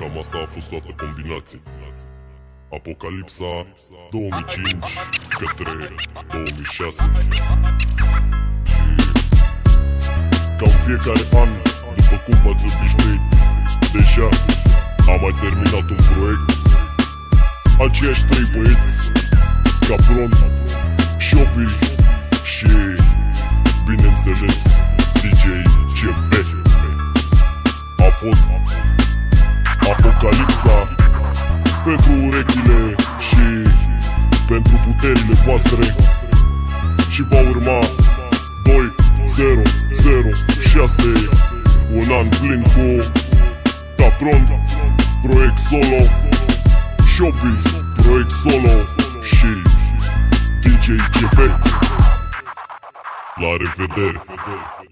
Cam asta a fost toată combinația. Apocalipsa 2005 către 2006. Și ca în fiecare an, după cum v-ați obișnuit, deja am mai terminat un proiect. Aceiași trei băieți, Capron, Shobi și, bineînțeles, DJ CB. A fost Apocalipsa pentru urechile și pentru puterile voastre. Și va urma 2006, un an plin cu Capron, proiect solo, Shobi, proiect solo și DJ CB. La revedere!